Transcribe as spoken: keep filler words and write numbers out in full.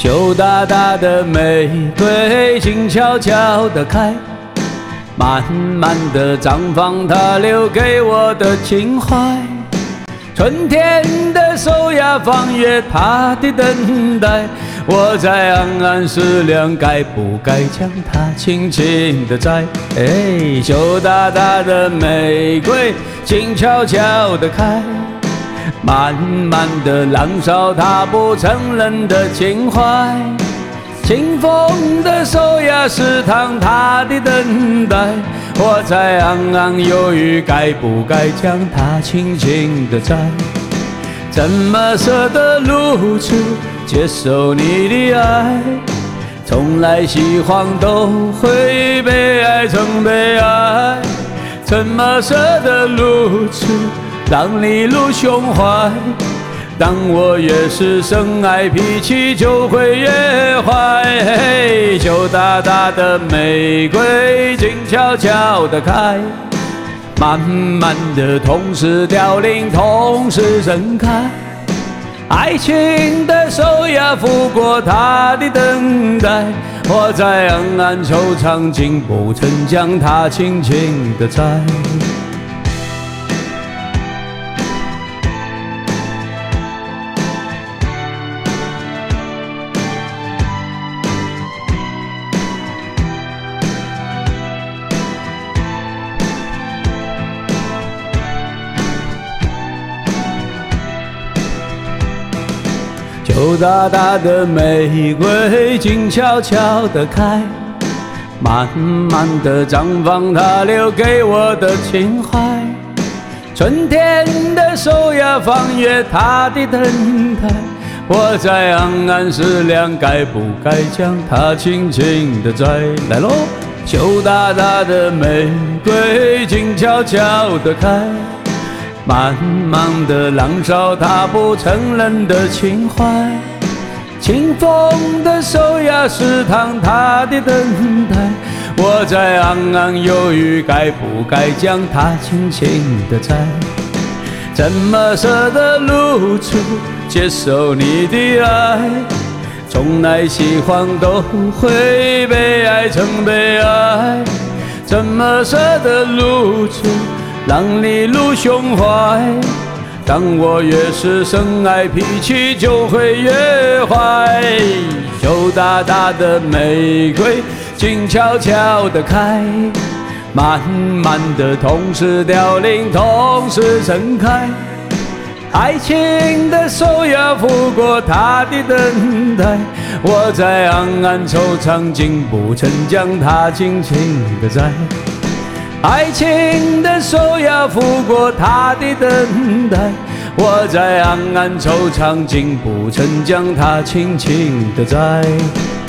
羞答答的玫瑰静悄悄地开，慢慢地绽放它留给我的情怀。春天的手呀，放越它的等待。我在暗暗思量，该不该将它轻轻地摘？哎，羞答答的玫瑰静悄悄地开，慢慢地燃烧它不承认的情怀。清风的手呀，试探它的等待。我在暗暗犹豫，该不该将它轻轻地摘？怎么舍得如此接受你的爱？从来喜欢都会被爱成被爱，怎么舍得如此让你入胸怀？当我越是深爱，脾气就会越坏。羞答答的玫瑰静悄悄地开，慢慢的同时凋零，同时盛开。爱情的手呀，拂过它的等待。我在暗暗惆怅，竟不曾将它轻轻地摘。羞答答的玫瑰静悄悄地开，慢慢地绽放它留给我的情怀。春天的手呀，放越它的等待。我在暗暗思量，该不该将它轻轻地摘？来喽！羞答答的玫瑰静悄悄地开，慢慢地燃烧它不承认的情怀。清风的手呀，试探它的等待。我在暗暗犹豫，该不该将它轻轻地摘？怎么舍得如此接受你的爱？从来喜欢都会被爱成被爱，怎么舍得如此让你入胸怀？当我越是深爱，脾气就会越坏。羞答答的玫瑰静悄悄地开，慢慢的同时凋零，同时盛开。爱情的手呀，拂过它的等待。我在暗暗惆怅，竟不曾将它轻轻地摘。爱情的手呀，拂过它的等待。我在暗暗惆怅，竟不曾将它轻轻地摘。